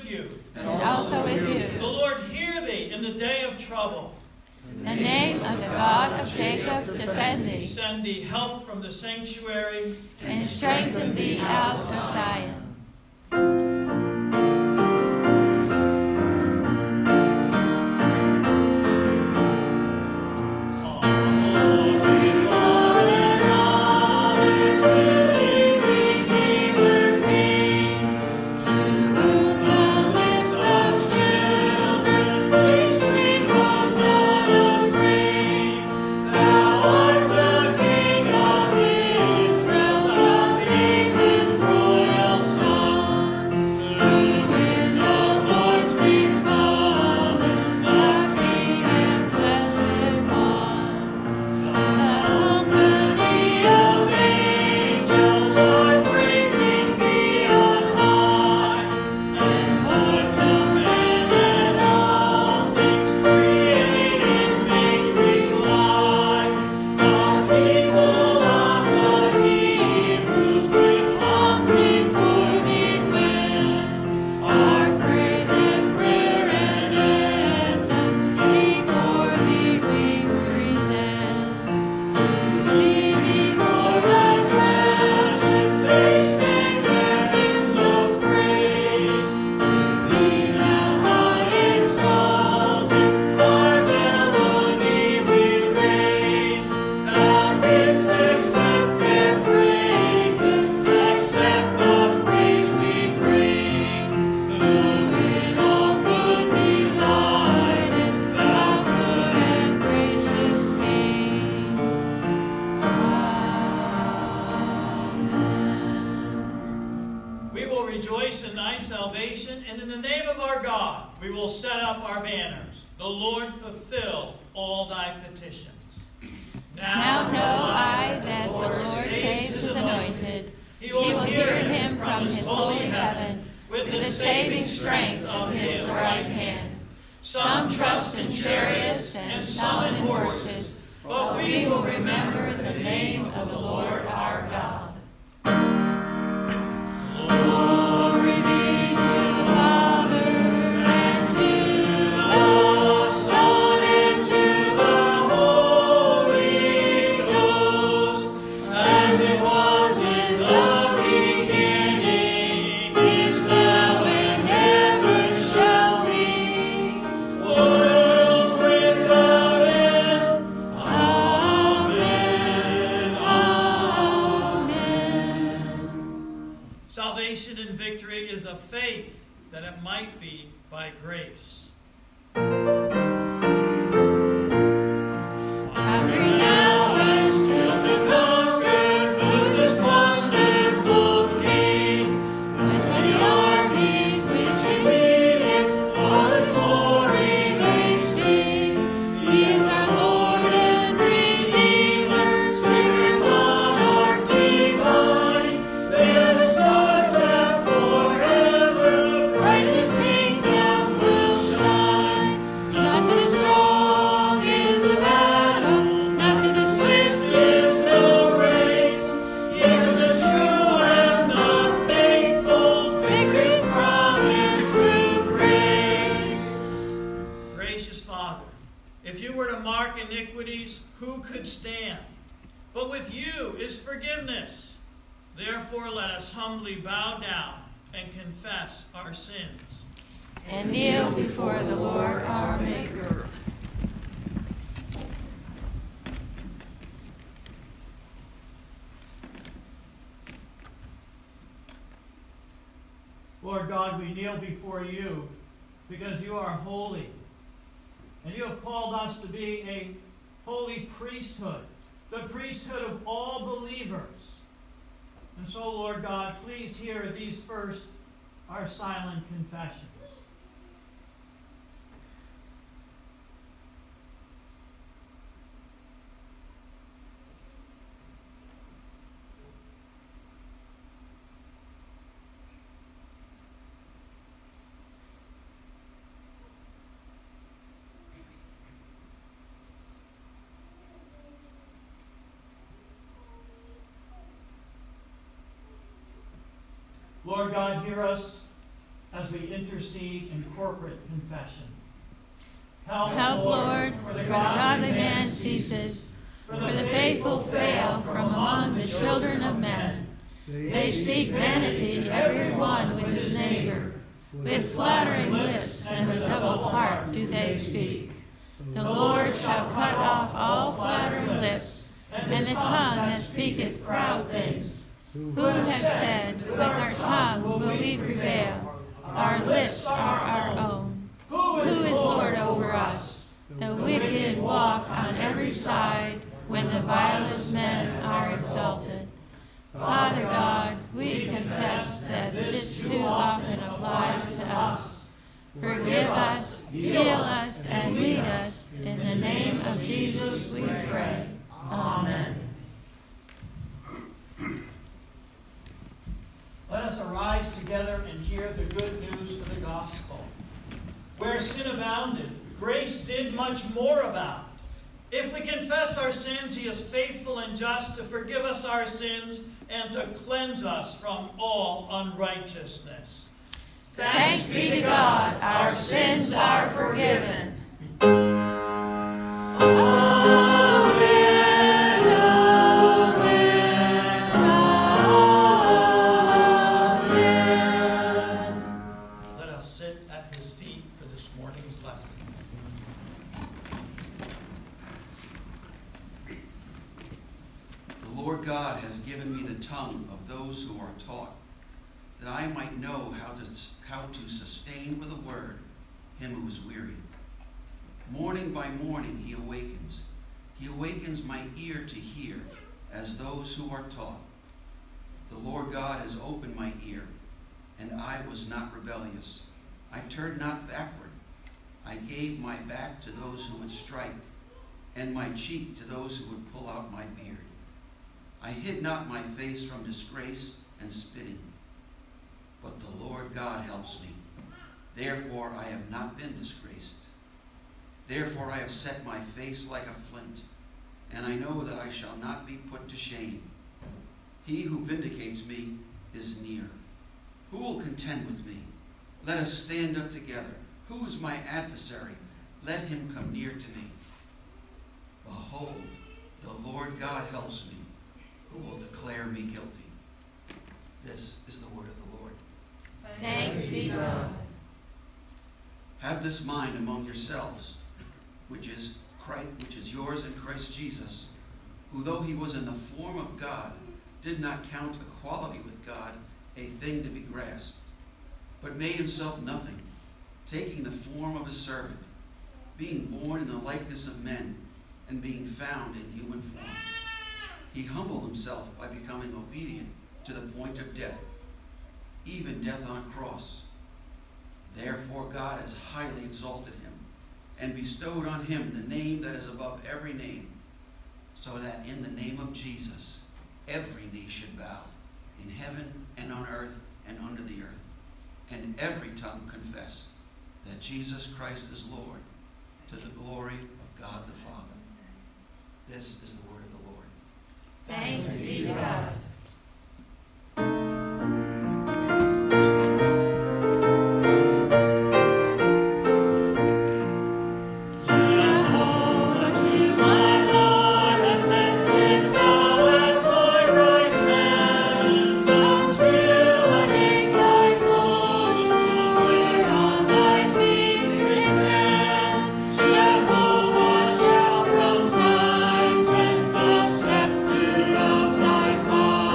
with you. And also with you. The Lord hear thee in the day of trouble. In the name of the God of Jacob, defend thee. Send thee help from the sanctuary. And strengthen thee out of Zion. Some trust in chariots and some in horses, but we will remember the name of the Lord our God. Glory be to the Father, and to the Son, and to the Holy Ghost, as it was in the beginning, is now, and ever shall be, world without end. Amen. Amen. Salvation and victory is a faith that it might be by grace. Hungry now and still to conquer, who's this wonderful King? Whence the armies which he leadeth, all his glory they sing. He is our Lord and Redeemer, Savior, Monarch divine. May the stars that forever bright in his kingdom will shine. Not to the strong is the battle, not to the swift is the race, yet to the true and the faithful, victory's promised through grace. Gracious Father, if you were to mark iniquities, who could stand? But with you is forgiveness. Therefore let us humbly bow down and confess our sins. And kneel before the Lord our Maker. Lord God, we kneel before you because you are holy. And you have called us to be a holy priesthood, the priesthood of all believers. And so, Lord God, please hear these first, our silent confessions. Lord God, hear us as we intercede in corporate confession. Help, Lord, for the godly man ceases, for the faithful fail from among the children of men. They speak vanity, every one with his neighbor. With flattering lips and with double heart do they speak. The Lord shall cut off all flattering lips, and the tongue that speaketh proud things. Who have said, with our tongue will we prevail? Our lips are our own. Who is Lord over us? The wicked walk on every side, when the vilest men are exalted. Father God, we confess that this too often applies to us. Forgive us, heal us, and lead us. In the name of Jesus we pray. Amen. Let us arise together and hear the good news of the gospel. Where sin abounded, grace did much more abound. If we confess our sins, he is faithful and just to forgive us our sins and to cleanse us from all unrighteousness. Thanks be to God, our sins are forgiven. Let us sit at his feet for this morning's lesson. The Lord God has given me the tongue of those who are taught, that I might know how to sustain with a word him who is weary. Morning by morning he awakens. He awakens my ear to hear, as those who are taught. The Lord God has opened my ear, and I was not rebellious. I turned not backward. I gave my back to those who would strike, and my cheek to those who would pull out my beard. I hid not my face from disgrace and spitting. But the Lord God helps me. Therefore I have not been disgraced. Therefore I have set my face like a flint, and I know that I shall not be put to shame. He who vindicates me is near. Who will contend with me? Let us stand up together. Who is my adversary? Let him come near to me. Behold, the Lord God helps me. Who will declare me guilty? This is the word of the Lord. Thanks be to God. Have this mind among yourselves, which is yours in Christ Jesus, who though he was in the form of God, did not count equality with God a thing to be grasped, but made himself nothing, taking the form of a servant, being born in the likeness of men, and being found in human form. He humbled himself by becoming obedient to the point of death, even death on a cross. Therefore God has highly exalted him and bestowed on him the name that is above every name, so that in the name of Jesus every knee should bow, in heaven and on earth and under the earth, and every tongue confess that Jesus Christ is Lord, to the glory of God the Father. This is the word of the Lord. Thanks be to God. Thy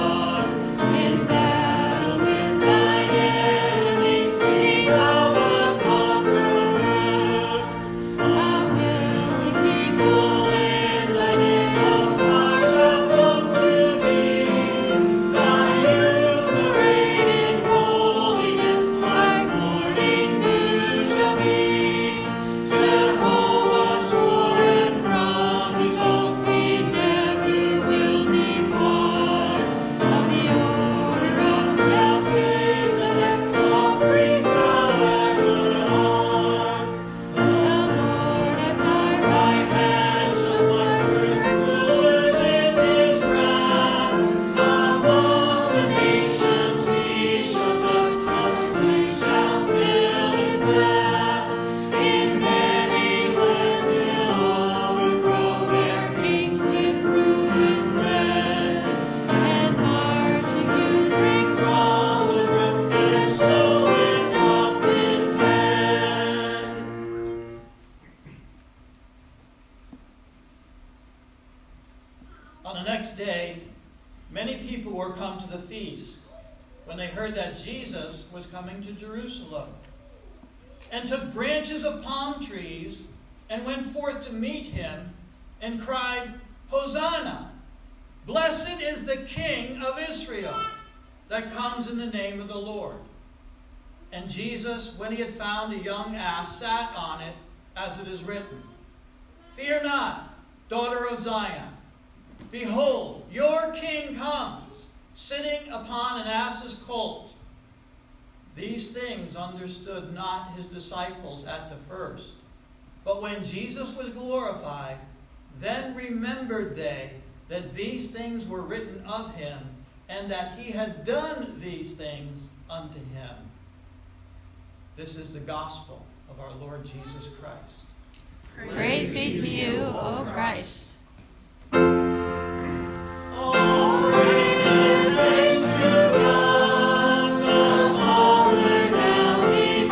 were come to the feast, when they heard that Jesus was coming to Jerusalem, and took branches of palm trees, and went forth to meet him, and cried, Hosanna! Blessed is the King of Israel, that comes in the name of the Lord. And Jesus, when he had found a young ass, sat on it, as it is written, Fear not, daughter of Zion. Behold, your king comes, sitting upon an ass's colt. These things understood not his disciples at the first. But when Jesus was glorified, then remembered they that these things were written of him, and that he had done these things unto him. This is the gospel of our Lord Jesus Christ. Praise be to you, O Christ. All praise and thanks to God the Father now be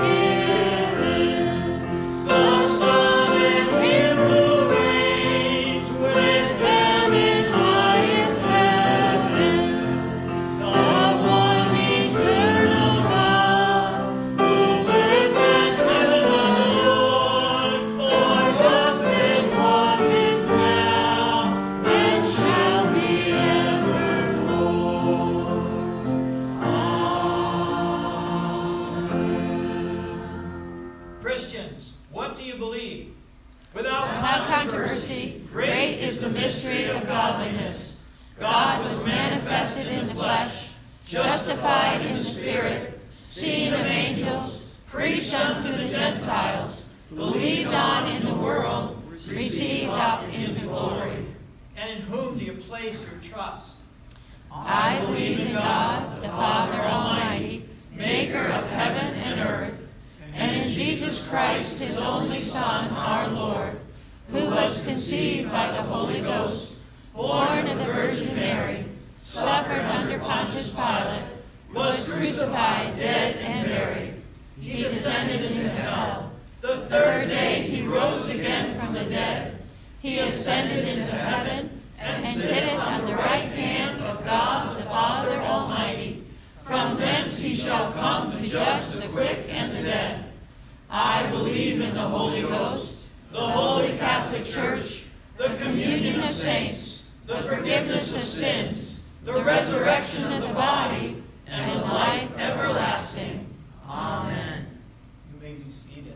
given, the Son and him who reigns with them in highest heaven, the one eternal God, who liveth and heaven Lord, for us it was, is now, and shall be evermore. Christians, what do you believe? Without Without controversy, great is the mystery of godliness. God was manifested in the flesh, justified in the Spirit, seen of angels, preached unto the Gentiles, believed on in the world, received up into glory. And in whom do you place your trust? I believe in God, the Father Almighty, maker of heaven and earth, and in Jesus Christ, his only Son, our Lord, who was conceived by the Holy Ghost, born of the Virgin Mary, suffered under Pontius Pilate, was crucified, dead, and buried. He descended into hell. The third day he rose again from the dead. He ascended into heaven, and sitteth on the right hand of God the Father Almighty. From thence he shall come to judge the quick and the dead. I believe in the Holy Ghost, the Holy Catholic Church, the communion of saints, the forgiveness of sins, the resurrection of the body, and the life everlasting. Amen. You may be seated.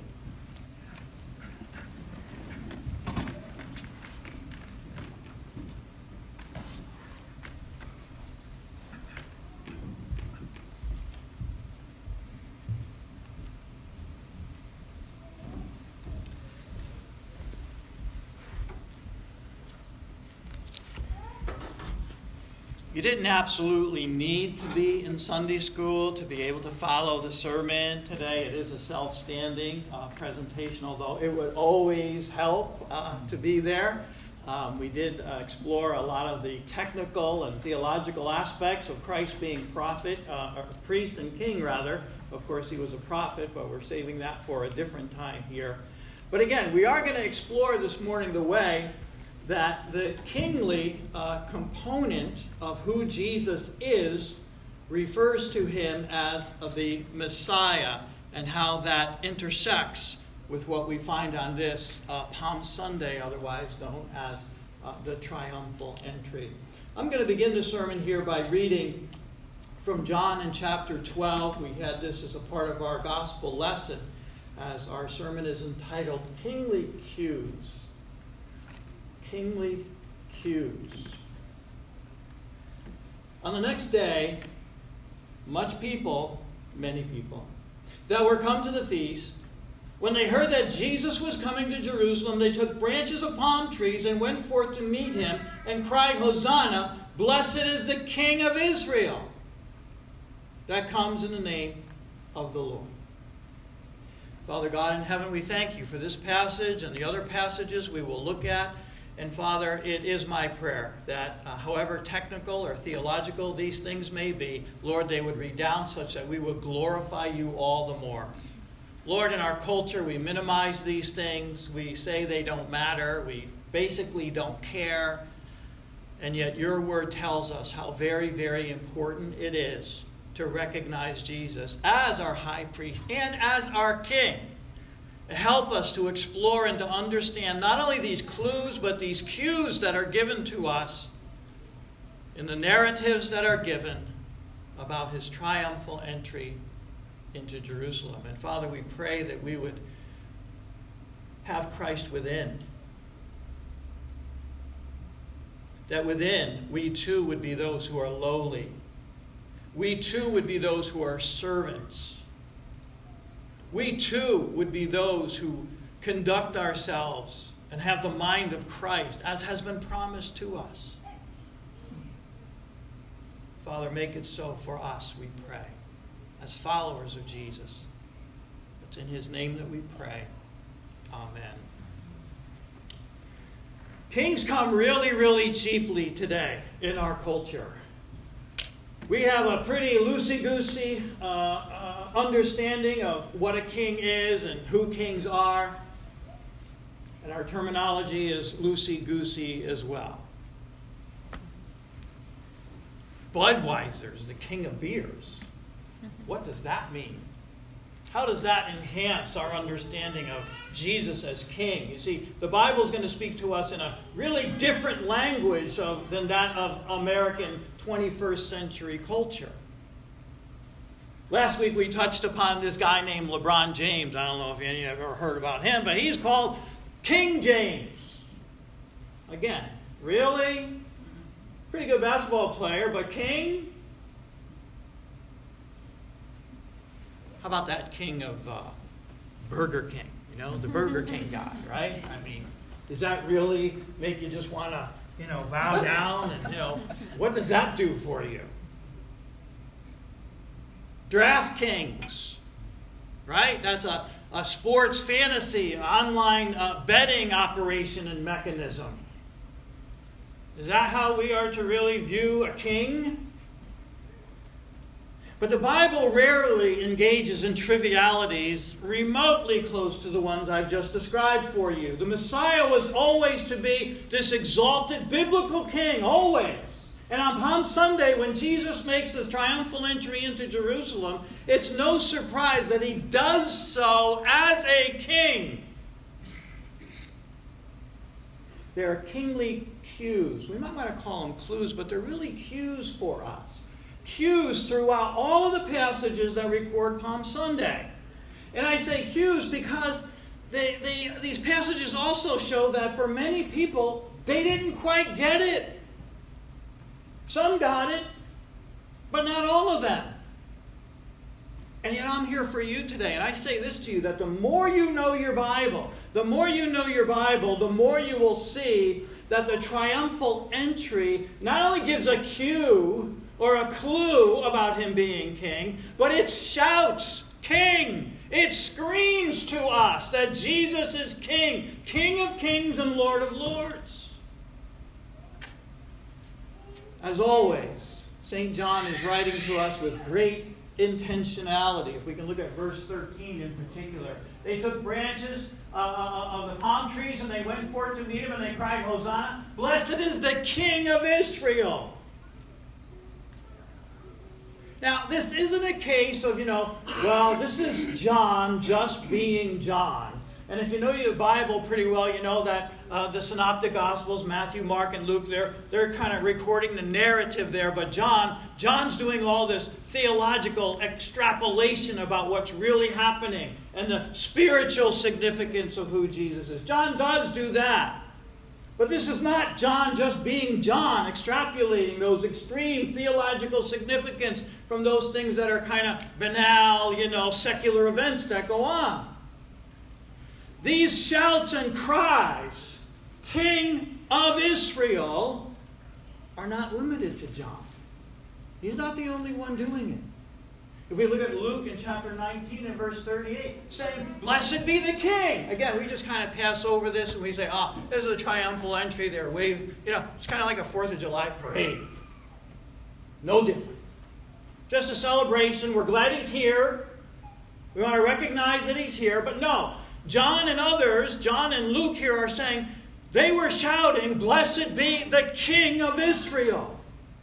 You didn't absolutely need to be in Sunday school to be able to follow the sermon today. It is a self-standing presentation, although it would always help to be there. We did explore a lot of the technical and theological aspects of Christ being prophet, or priest and king, rather. Of course, he was a prophet, but we're saving that for a different time here. But again, we are going to explore this morning the way that the kingly component of who Jesus is refers to him as the Messiah, and how that intersects with what we find on this Palm Sunday, otherwise known as the triumphal entry. I'm going to begin the sermon here by reading from John in chapter 12. We had this as a part of our gospel lesson, as our sermon is entitled Kingly Cues. Kingly cues. On the next day, many people, that were come to the feast, when they heard that Jesus was coming to Jerusalem, they took branches of palm trees and went forth to meet him and cried, Hosanna, blessed is the King of Israel, that comes in the name of the Lord. Father God in heaven, we thank you for this passage and the other passages we will look at. And Father, it is my prayer that however technical or theological these things may be, Lord, they would redound such that we would glorify you all the more. Lord, in our culture, we minimize these things. We say they don't matter. We basically don't care. And yet your word tells us how very, very important it is to recognize Jesus as our high priest and as our king. Help us to explore and to understand not only these clues, but these cues that are given to us in the narratives that are given about his triumphal entry into Jerusalem. And Father, we pray that we would have Christ within. That within, we too would be those who are lowly. We too would be those who are servants. We too would be those who conduct ourselves and have the mind of Christ, as has been promised to us. Father, make it so for us, we pray, as followers of Jesus. It's in his name that we pray. Amen. Kings come really, really cheaply today in our culture. We have a pretty loosey-goosey understanding of what a king is and who kings are. And our terminology is loosey-goosey as well. Budweiser is the king of beers. What does that mean? How does that enhance our understanding of Jesus as king? You see, the Bible is going to speak to us in a really different language than that of American 21st century culture. Last week we touched upon this guy named LeBron James. I don't know if any of you have ever heard about him, but he's called King James. Again, really? Pretty good basketball player, but king? How about that king of Burger King? You know, the Burger King guy, right? I mean, does that really make you just want to, bow down? And, what does that do for you? DraftKings, right? That's a sports fantasy, online betting operation and mechanism. Is that how we are to really view a king? But the Bible rarely engages in trivialities remotely close to the ones I've just described for you. The Messiah was always to be this exalted biblical king, always. And on Palm Sunday, when Jesus makes his triumphal entry into Jerusalem, it's no surprise that he does so as a king. There are kingly cues. We might want to call them clues, but they're really cues for us. Cues throughout all of the passages that record Palm Sunday. And I say cues because these passages also show that for many people, they didn't quite get it. Some got it, but not all of them. And yet I'm here for you today. And I say this to you, that the more you know your Bible, the more you will see that the triumphal entry not only gives a cue or a clue about him being king, but it shouts, King! It screams to us that Jesus is King, King of kings and Lord of lords. As always, St. John is writing to us with great intentionality. If we can look at verse 13 in particular. They took branches of the palm trees and they went forth to meet him and they cried, Hosanna, blessed is the King of Israel. Now, this isn't a case of, this is John just being John. And if you know your Bible pretty well, you know that the Synoptic Gospels, Matthew, Mark, and Luke, they're kind of recording the narrative there. But John's doing all this theological extrapolation about what's really happening and the spiritual significance of who Jesus is. John does do that. But this is not John just being John, extrapolating those extreme theological significance from those things that are kind of banal, secular events that go on. These shouts and cries, King of Israel, are not limited to John. He's not the only one doing it. If we look at Luke in chapter 19 and verse 38, saying, blessed be the King. Again, we just kind of pass over this and we say, this is a triumphal entry there. It's kind of like a 4th of July parade. No different. Just a celebration. We're glad he's here. We want to recognize that he's here. But no, John and Luke here are saying, They were shouting, "Blessed be the King of Israel."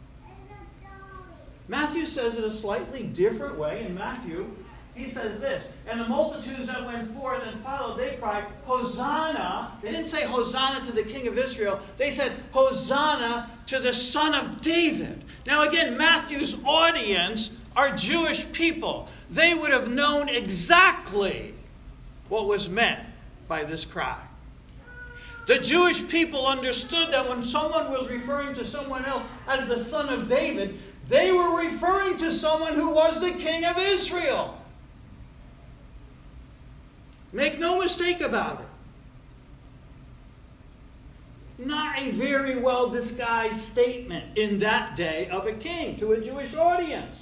Matthew says it a slightly different way. In Matthew, he says this, "And the multitudes that went forth and followed, they cried, Hosanna." They didn't say Hosanna to the King of Israel. They said, Hosanna to the Son of David. Now again, Matthew's audience are Jewish people. They would have known exactly what was meant by this cry. The Jewish people understood that when someone was referring to someone else as the Son of David, they were referring to someone who was the King of Israel. Make no mistake about it. Not a very well disguised statement in that day of a king to a Jewish audience.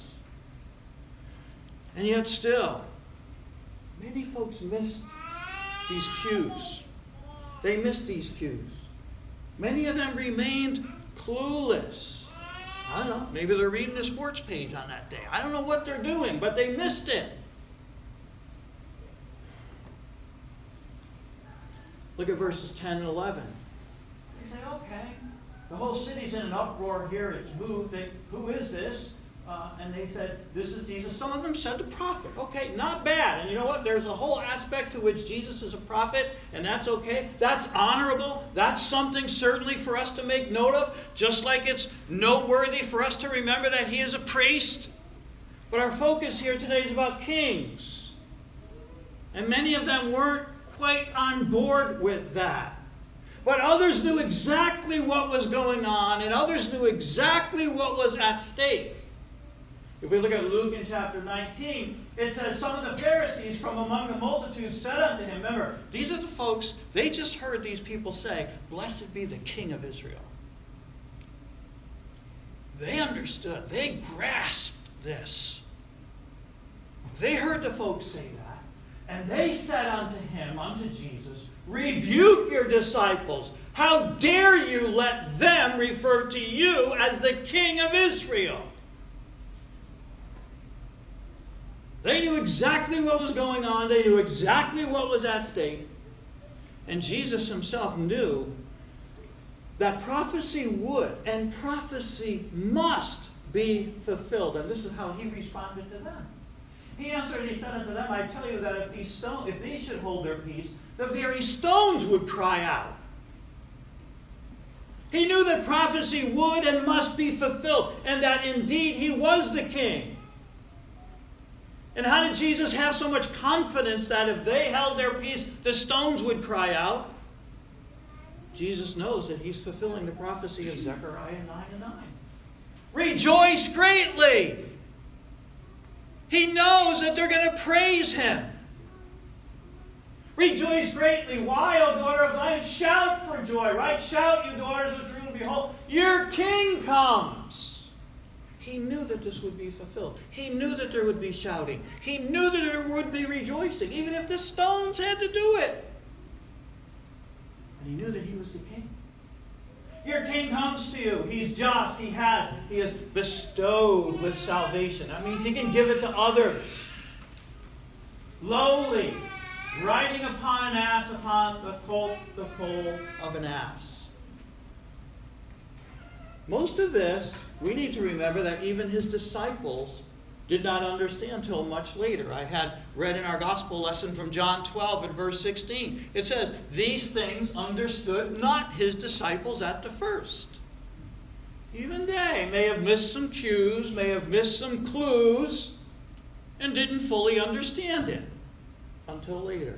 And yet still, many folks missed these cues. They missed these cues. Many of them remained clueless. I don't know, maybe they're reading the sports page on that day. I don't know what they're doing, but they missed it. Look at verses 10 and 11. They say, okay, the whole city's in an uproar here. It's moved. Who is this? And they said, this is Jesus. Some of them said the prophet. Okay, not bad. And you know what? There's a whole aspect to which Jesus is a prophet, and that's okay. That's honorable. That's something certainly for us to make note of, just like it's noteworthy for us to remember that he is a priest. But our focus here today is about kings. And many of them weren't quite on board with that. But others knew exactly what was going on, and others knew exactly what was at stake. If we look at Luke in chapter 19, it says, some of the Pharisees from among the multitude said unto him, remember, these are the folks, they just heard these people say, blessed be the King of Israel. They understood. They grasped this. They heard the folks say that. And they said unto him, unto Jesus, rebuke your disciples. How dare you let them refer to you as the King of Israel? They knew exactly what was going on. They knew exactly what was at stake. And Jesus himself knew that prophecy would and prophecy must be fulfilled. And this is how he responded to them. He answered and he said unto them, I tell you that if these should hold their peace, the very stones would cry out. He knew that prophecy would and must be fulfilled, and that indeed he was the king. And how did Jesus have so much confidence that if they held their peace, the stones would cry out? Jesus knows that he's fulfilling the prophecy of Zechariah 9:9. Rejoice greatly! He knows that they're going to praise him. Rejoice greatly. Why, O daughter of Zion? Shout for joy, right? Shout, you daughters of Jerusalem. Behold, your king comes. He knew that this would be fulfilled. He knew that there would be shouting. He knew that there would be rejoicing, even if the stones had to do it. And he knew that he was the king. Your king comes to you. He's just. He is bestowed with salvation. That means he can give it to others. Lowly, riding upon an ass, upon the foal of an ass. Most of this, we need to remember that even his disciples did not understand until much later. I had read in our gospel lesson from John 12 and verse 16. It says, these things understood not his disciples at the first. Even they may have missed some cues, may have missed some clues, and didn't fully understand it until later.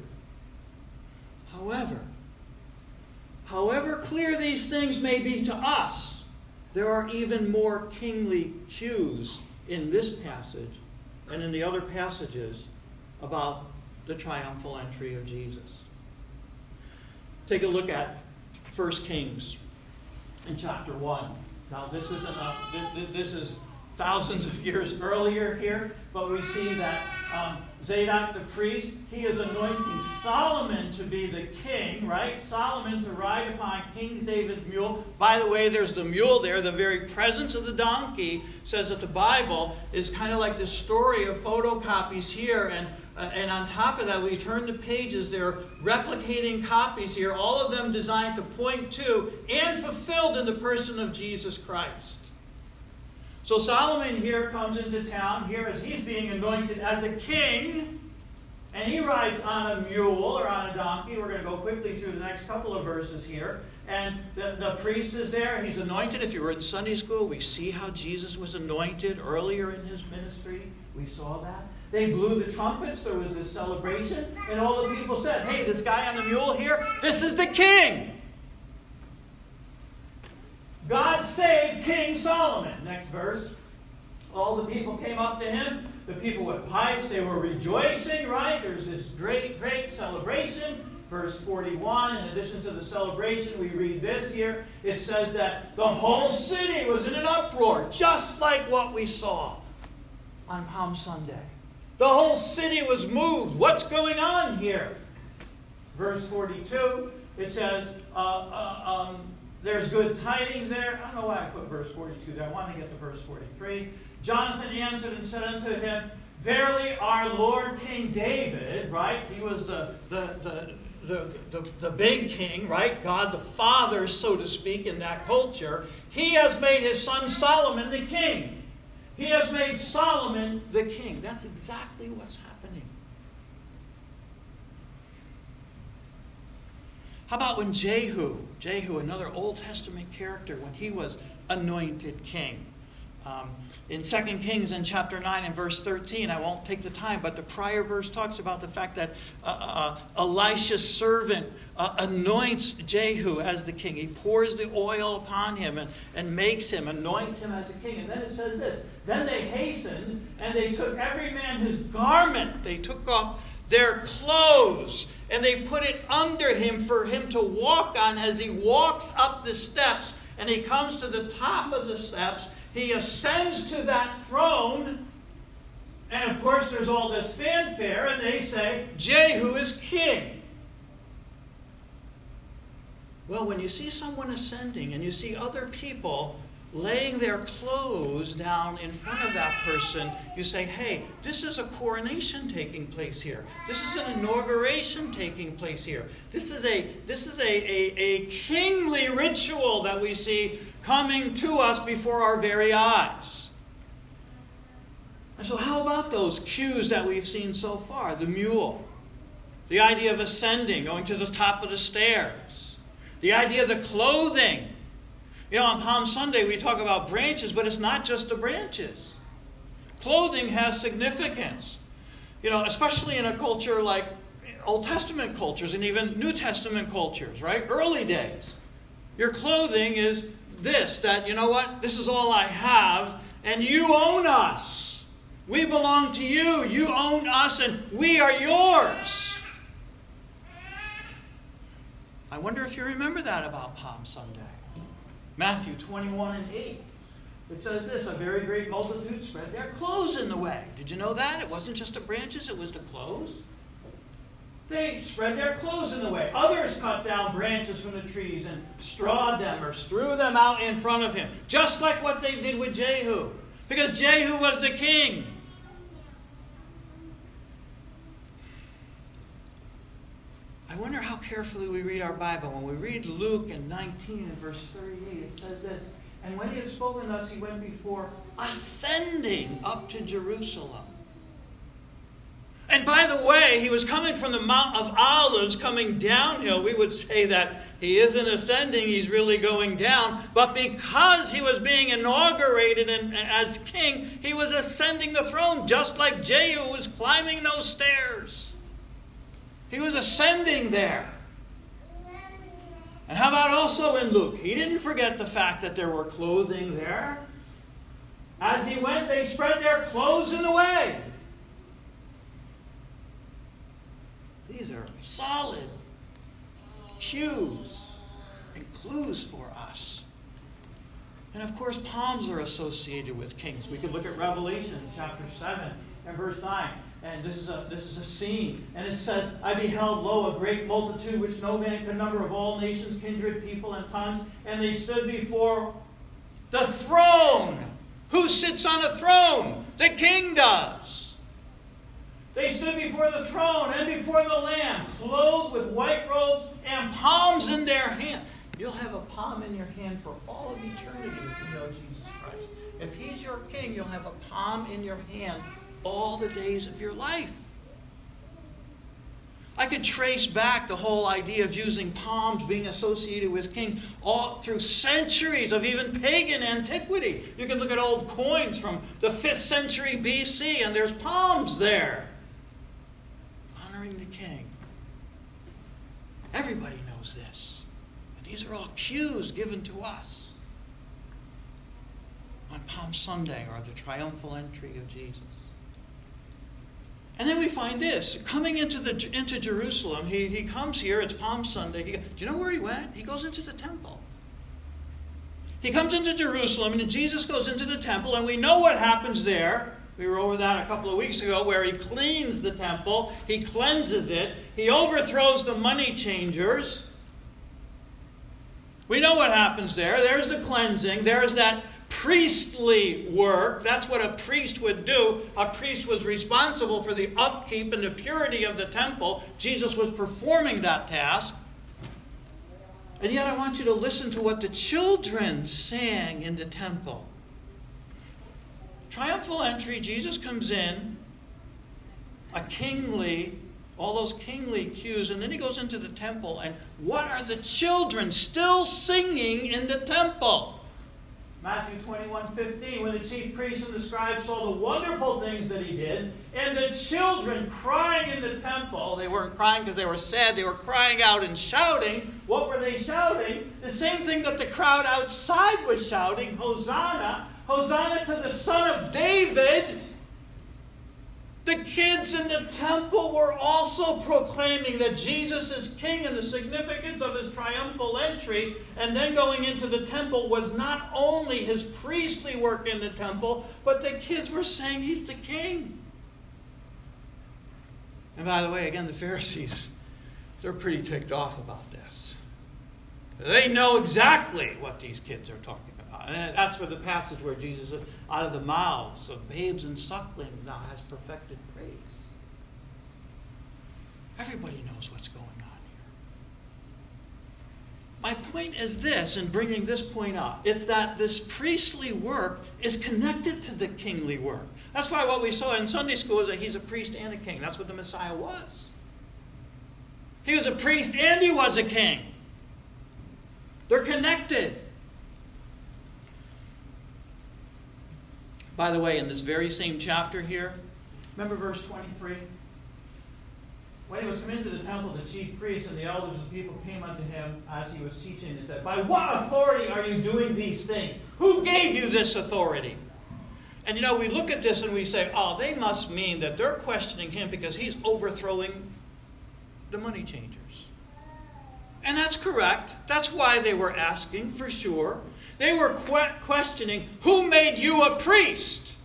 However clear these things may be to us, there are even more kingly cues in this passage and in the other passages about the triumphal entry of Jesus. Take a look at 1 Kings in chapter 1. Now this is thousands of years earlier here, but we see that Zadok the priest, he is anointing Solomon to be the king, right? Solomon to ride upon King David's mule. By the way, there's the mule there. The very presence of the donkey says that the Bible is kind of like the story of photocopies here. And And on top of that, we turn the pages, they're replicating copies here, all of them designed to point to and fulfilled in the person of Jesus Christ. So Solomon here comes into town, here as he's being anointed as a king, and he rides on a mule or on a donkey. We're going to go quickly through the next couple of verses here. And the priest is there, he's anointed. If you were in Sunday school, we see how Jesus was anointed earlier in his ministry. We saw that. They blew the trumpets, there was this celebration, and all the people said, hey, this guy on the mule here, this is the king. God saved King Solomon. Next verse. All the people came up to him, the people with pipes, they were rejoicing, right? There's this great, great celebration. Verse 41, in addition to the celebration, we read this here. It says that the whole city was in an uproar, just like what we saw on Palm Sunday. The whole city was moved. What's going on here? Verse 42, it says, there's good tidings there. I don't know why I put verse 42 there. I wanted to get to verse 43. Jonathan answered and said unto him, verily our Lord King David, right? He was the big king, right? God the Father, so to speak, in that culture. He has made his son Solomon the king. He has made Solomon the king. That's exactly what's happening. How about when Jehu, another Old Testament character, when he was anointed king? In 2 Kings in chapter 9 and verse 13, I won't take the time, but the prior verse talks about the fact that Elisha's servant anoints Jehu as the king. He pours the oil upon him and makes him, anoints him as a king. And then it says this, then they hastened and they took every man his garment. They took off their clothes and they put it under him for him to walk on as he walks up the steps. And he comes to the top of the steps. He ascends to that throne. And of course there's all this fanfare. And they say, Jehu is king. Well, when you see someone ascending and you see other people laying their clothes down in front of that person, you say, hey, this is a coronation taking place here. This is an inauguration taking place here. This is a kingly ritual that we see coming to us before our very eyes. And so how about those cues that we've seen so far? The mule. The idea of ascending, going to the top of the stairs. The idea of the clothing. You know, on Palm Sunday we talk about branches, but it's not just the branches. Clothing has significance. You know, especially in a culture like Old Testament cultures and even New Testament cultures, right? Early days. Your clothing is this, that, you know what? This is all I have, and you own us. We belong to you. You own us, and we are yours. I wonder if you remember that about Palm Sunday. Matthew 21 and 8. It says this, a very great multitude spread their clothes in the way. Did you know that? It wasn't just the branches, it was the clothes. They spread their clothes in the way. Others cut down branches from the trees and strawed them or strew them out in front of him. Just like what they did with Jehu. Because Jehu was the king. I wonder how carefully we read our Bible. When we read Luke in 19 and verse 38, it says this, and when he had spoken thus, he went before, ascending up to Jerusalem. And by the way, he was coming from the Mount of Olives, coming downhill. We would say that he isn't ascending, he's really going down. But because he was being inaugurated as king, he was ascending the throne, just like Jehu was climbing those stairs. He was ascending there. And how about also in Luke? He didn't forget the fact that there were clothing there. As he went, they spread their clothes in the way. These are solid cues and clues for us. And of course, palms are associated with kings. We could look at Revelation chapter 7 and verse 9. And this is a scene. And it says, I beheld, lo, a great multitude which no man could number, of all nations, kindred, people, and tongues. And they stood before the throne. Who sits on a throne? The king does. They stood before the throne and before the Lamb, clothed with white robes and palms in their hand. You'll have a palm in your hand for all of eternity if you know Jesus Christ. If He's your King, you'll have a palm in your hand all the days of your life. I could trace back the whole idea of using palms being associated with kings all through centuries of even pagan antiquity. You can look at old coins from the 5th century BC, and there's palms there, honoring the king. Everybody knows this. And these are all cues given to us on Palm Sunday, or the triumphal entry of Jesus. And then we find this, coming into Jerusalem, he comes here, it's Palm Sunday. Do you know where he went? He goes into the temple. He comes into Jerusalem, and Jesus goes into the temple, and we know what happens there. We were over that a couple of weeks ago, where he cleans the temple, he cleanses it, he overthrows the money changers. We know what happens there. There's the cleansing, there's that priestly work. That's what a priest would do. A priest was responsible for the upkeep and the purity of the temple. Jesus was performing that task. And yet I want you to listen to what the children sang in the temple. Triumphal entry, Jesus comes in, all those kingly cues, and then he goes into the temple, and what are the children still singing in the temple? Matthew 21:15, when the chief priests and the scribes saw the wonderful things that he did, and the children crying in the temple, they weren't crying because they were sad, they were crying out and shouting. What were they shouting? The same thing that the crowd outside was shouting, Hosanna, Hosanna to the Son of David. The kids in the temple were also proclaiming that Jesus is King, and the significance of his triumphal entry and then going into the temple was not only his priestly work in the temple, but the kids were saying he's the King. And by the way, again, the Pharisees, they're pretty ticked off about this. They know exactly what these kids are talking about. And that's where the passage where Jesus says, out of the mouths of babes and sucklings now has perfected praise. Everybody knows what's going on here. My point is this, in bringing this point up, it's that this priestly work is connected to the kingly work. That's why what we saw in Sunday school is that he's a priest and a king. That's what the Messiah was. He was a priest and he was a king. They're connected. By the way, in this very same chapter here, remember verse 23? When he was come into the temple, the chief priests and the elders of the people came unto him as he was teaching and said, by what authority are you doing these things? Who gave you this authority? And we look at this and we say, oh, they must mean that they're questioning him because he's overthrowing the money changers. And that's correct. That's why they were asking, for sure. They were questioning, who made you a priest?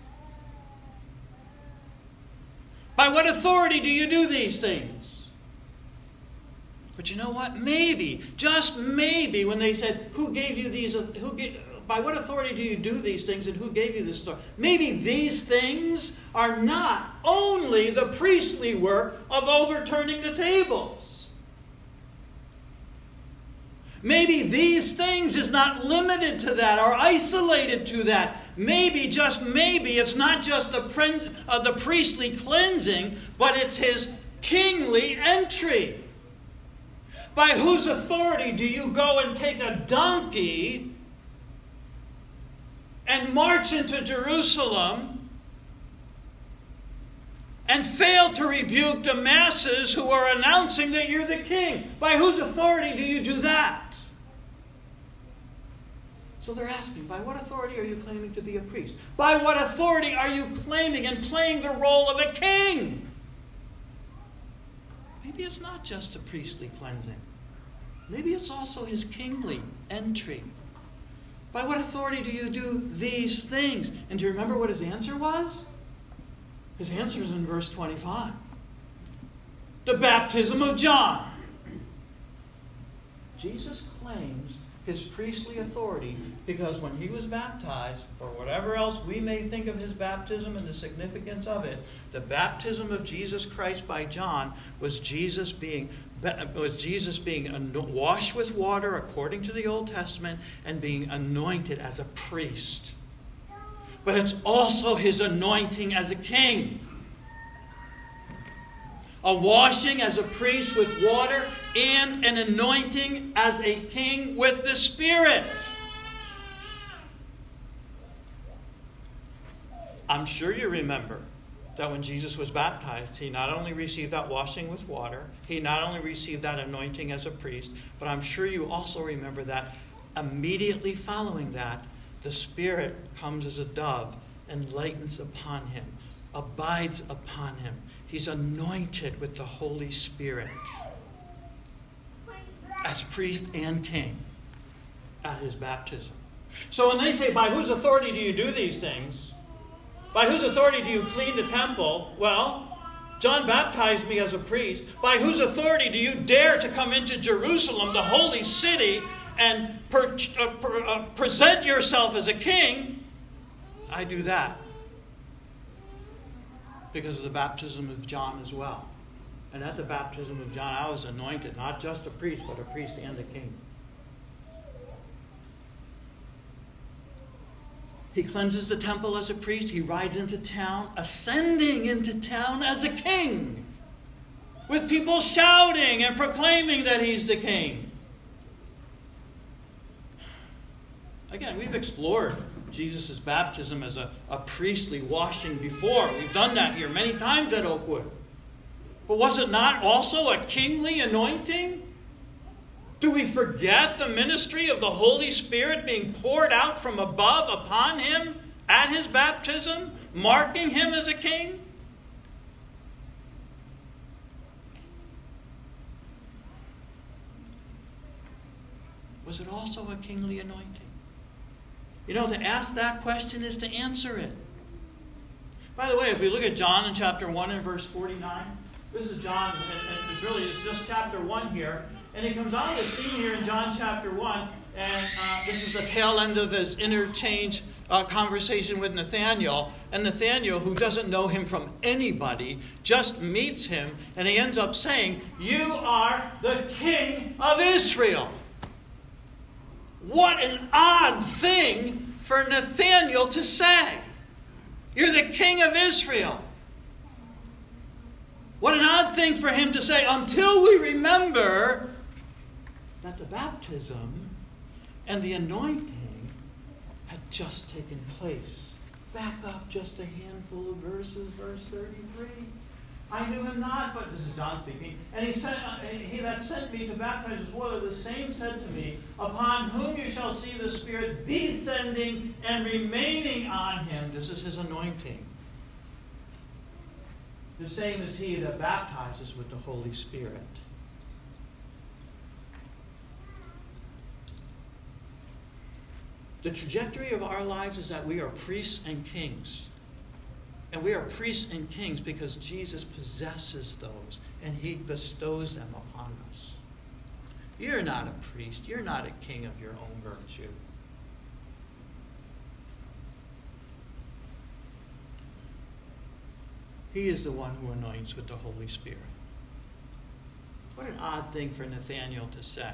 By what authority do you do these things? But you know what? Maybe, just maybe, when they said, who gave you these, by what authority do you do these things and who gave you this authority? Maybe these things are not only the priestly work of overturning the tables. Maybe these things is not limited to that or isolated to that. Maybe, just maybe, it's not just the priestly cleansing, but it's his kingly entry. By whose authority do you go and take a donkey and march into Jerusalem and fail to rebuke the masses who are announcing that you're the king? By whose authority do you do that? So they're asking, by what authority are you claiming to be a priest? By what authority are you claiming and playing the role of a king? Maybe it's not just a priestly cleansing. Maybe it's also his kingly entry. By what authority do you do these things? And do you remember what his answer was? His answer is in verse 25. The baptism of John. Jesus claims his priestly authority, because when he was baptized, or whatever else we may think of his baptism and the significance of it, the baptism of Jesus Christ by John was Jesus being washed with water according to the Old Testament and being anointed as a priest. But it's also his anointing as a king. A washing as a priest with water and an anointing as a king with the Spirit. I'm sure you remember that when Jesus was baptized, he not only received that washing with water, he not only received that anointing as a priest, but I'm sure you also remember that immediately following that, the Spirit comes as a dove and lightens upon him, abides upon him. He's anointed with the Holy Spirit as priest and king at his baptism. So when they say, by whose authority do you do these things? By whose authority do you clean the temple? Well, John baptized me as a priest. By whose authority do you dare to come into Jerusalem, the holy city, and present yourself as a king? I do that because of the baptism of John as well. And at the baptism of John, I was anointed, not just a priest, but a priest and a king. He cleanses the temple as a priest. He rides into town, ascending into town as a king, with people shouting and proclaiming that he's the king. Again, we've explored Jesus' baptism as a priestly washing before. We've done that here many times at Oakwood. But was it not also a kingly anointing? Do we forget the ministry of the Holy Spirit being poured out from above upon him at his baptism, marking him as a king? Was it also a kingly anointing? You know, to ask that question is to answer it. By the way, if we look at John in chapter 1 and verse 49, this is John, and it's just chapter 1 here. And he comes on the scene here in John chapter 1, and this is the tail end of his interchange conversation with Nathanael. And Nathanael, who doesn't know him from anybody, just meets him, and he ends up saying, "You are the King of Israel." What an odd thing for Nathanael to say. You're the King of Israel. What an odd thing for him to say until we remember that the baptism and the anointing had just taken place. Back up just a handful of verses, verse 33. I knew him not, but this is John speaking. And he that sent me to baptize with water, the same said to me, upon whom you shall see the Spirit descending and remaining on him. This is his anointing. The same as he that baptizes with the Holy Spirit. The trajectory of our lives is that we are priests and kings. And we are priests and kings because Jesus possesses those and he bestows them upon us. You're not a priest. You're not a king of your own virtue. He is the one who anoints with the Holy Spirit. What an odd thing for Nathanael to say.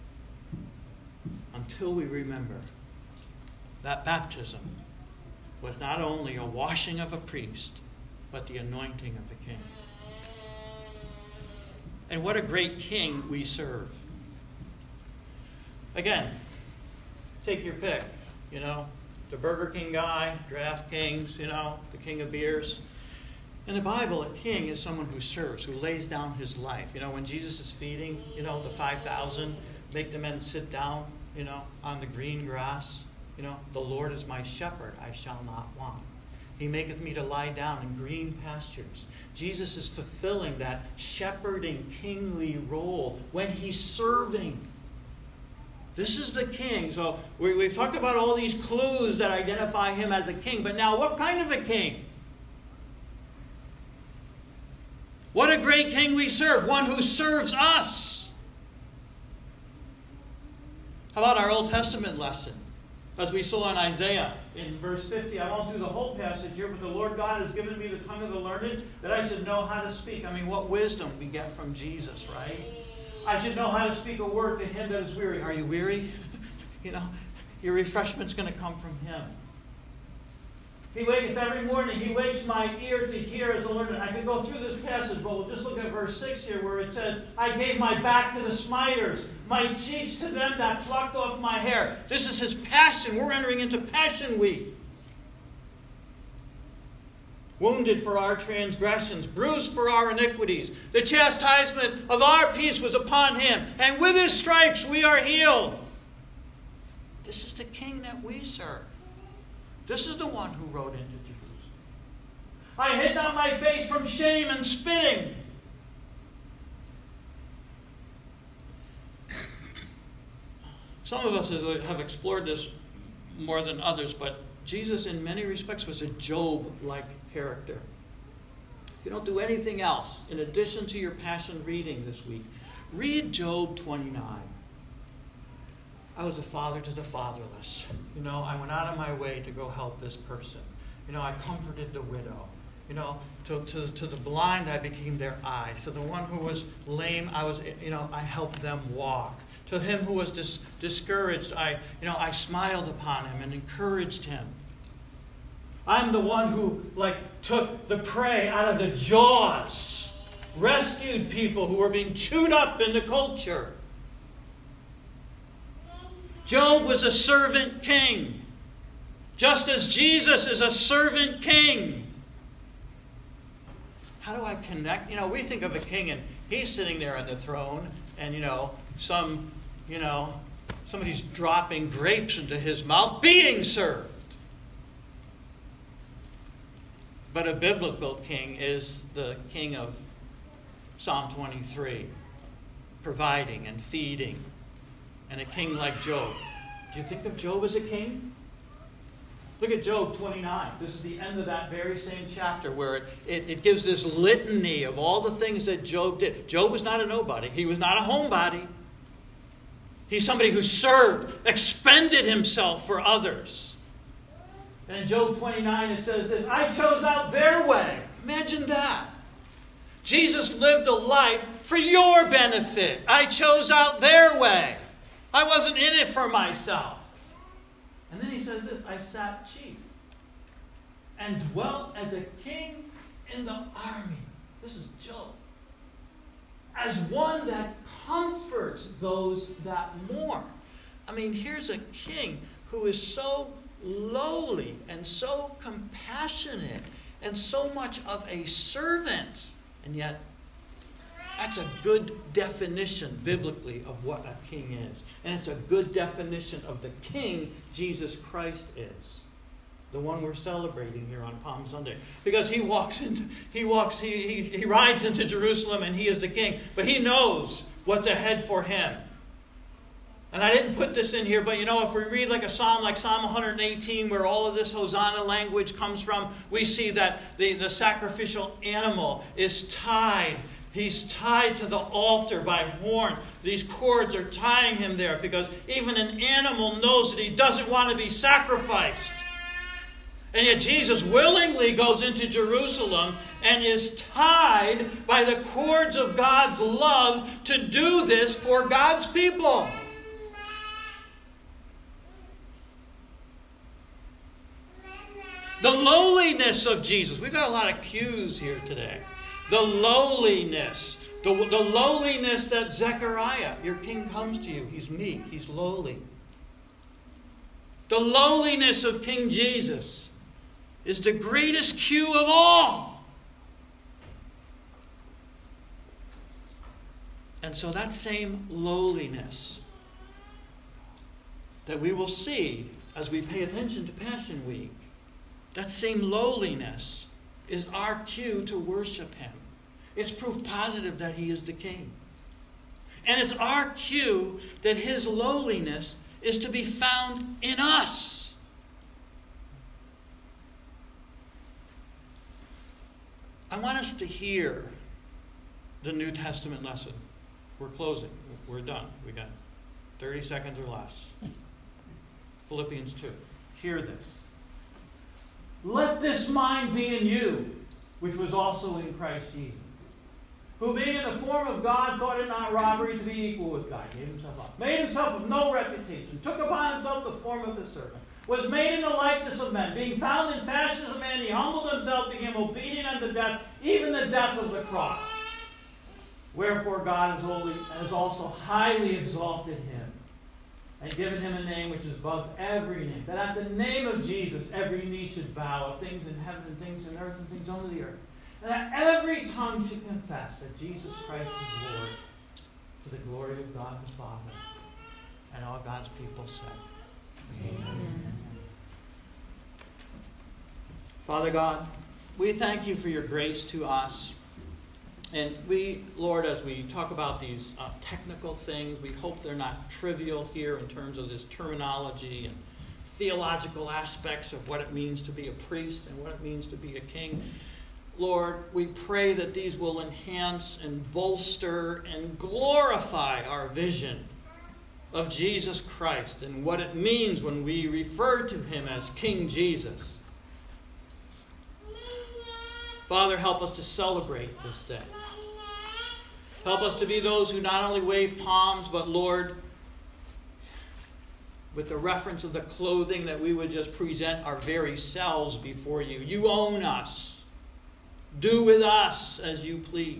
Until we remember that baptism was not only a washing of a priest, but the anointing of a king. And what a great king we serve. Again, take your pick. You know, the Burger King guy, DraftKings, you know, the king of beers. In the Bible, a king is someone who serves, who lays down his life. You know, when Jesus is feeding, you know, the 5,000, make the men sit down, you know, on the green grass. You know, the Lord is my shepherd, I shall not want. He maketh me to lie down in green pastures. Jesus is fulfilling that shepherding kingly role when he's serving. This is the king. So we've talked about all these clues that identify him as a king. But now, what kind of a king? What a great king we serve. One who serves us. How about our Old Testament lesson? As we saw in Isaiah in verse 50, I won't do the whole passage here, but the Lord God has given me the tongue of the learned that I should know how to speak. I mean, what wisdom we get from Jesus, right? I should know how to speak a word to him that is weary. Are you weary? Your refreshment's going to come from him. He waketh every morning. He wakes my ear to hear as a learner. I could go through this passage, but we'll just look at verse 6 here where it says, I gave my back to the smiters, my cheeks to them that plucked off my hair. This is his passion. We're entering into Passion Week. Wounded for our transgressions, bruised for our iniquities. The chastisement of our peace was upon him, and with his stripes we are healed. This is the King that we serve. This is the one who rode into Jerusalem. I hid not my face from shame and spitting. Some of us have explored this more than others, but Jesus in many respects was a Job-like character. If you don't do anything else, in addition to your Passion reading this week, read Job 29. I was a father to the fatherless. I went out of my way to go help this person. I comforted the widow. To the blind I became their eyes. To the one who was lame, I helped them walk. To him who was discouraged, I smiled upon him and encouraged him. I'm the one who took the prey out of the jaws, rescued people who were being chewed up in the culture. Job was a servant king, just as Jesus is a servant king. How do I connect? We think of a king and he's sitting there on the throne and, somebody's dropping grapes into his mouth, being served. But a biblical king is the king of Psalm 23, providing and feeding. And a king like Job. Do you think of Job as a king? Look at Job 29. This is the end of that very same chapter where it gives this litany of all the things that Job did. Job was not a nobody. He was not a homebody. He's somebody who served, expended himself for others. And in Job 29 it says this, I chose out their way. Imagine that. Jesus lived a life for your benefit. I chose out their way. I wasn't in it for myself. And then he says this, I sat chief and dwelt as a king in the army. This is Job. As one that comforts those that mourn. Here's a king who is so lowly and so compassionate and so much of a servant. And yet, that's a good definition biblically of what a king is. And it's a good definition of the king Jesus Christ is. The one we're celebrating here on Palm Sunday. Because he rides into Jerusalem and he is the king. But he knows what's ahead for him. And I didn't put this in here, but if we read like Psalm 118, where all of this Hosanna language comes from, we see that the sacrificial animal is tied. He's tied to the altar by horns. These cords are tying him there because even an animal knows that he doesn't want to be sacrificed. And yet Jesus willingly goes into Jerusalem and is tied by the cords of God's love to do this for God's people. The lowliness of Jesus. We've got a lot of cues here today. The lowliness. The lowliness that Zechariah, your king, comes to you. He's meek. He's lowly. The lowliness of King Jesus is the greatest cue of all. And so that same lowliness that we will see as we pay attention to Passion Week, that same lowliness is our cue to worship him. It's proof positive that he is the king. And it's our cue that his lowliness is to be found in us. I want us to hear the New Testament lesson. We're closing. We're done. We got 30 seconds or less. Philippians 2. Hear this. Let this mind be in you, which was also in Christ Jesus, who being in the form of God thought it not robbery to be equal with God, gave himself up, made himself of no reputation, took upon himself the form of a servant, was made in the likeness of men, being found in fashion as a man, he humbled himself, became obedient unto death, even the death of the cross. Wherefore God has also highly exalted him, and given him a name which is above every name, that at the name of Jesus every knee should bow, of things in heaven and things in earth and things under the earth, and that every tongue should confess that Jesus Christ is Lord, to the glory of God the Father. And all God's people said, Amen. Father God, we thank you for your grace to us. And we, Lord, as we talk about these technical things, we hope they're not trivial here in terms of this terminology and theological aspects of what it means to be a priest and what it means to be a king. Lord, we pray that these will enhance and bolster and glorify our vision of Jesus Christ and what it means when we refer to him as King Jesus. Father, help us to celebrate this day. Help us to be those who not only wave palms, but Lord, with the reference of the clothing, that we would just present our very selves before you. You own us. Do with us as you please.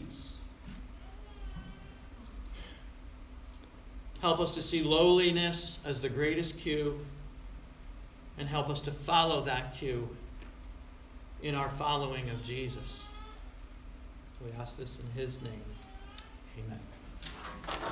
Help us to see lowliness as the greatest cue, and help us to follow that cue in our following of Jesus. We ask this in his name. Amen.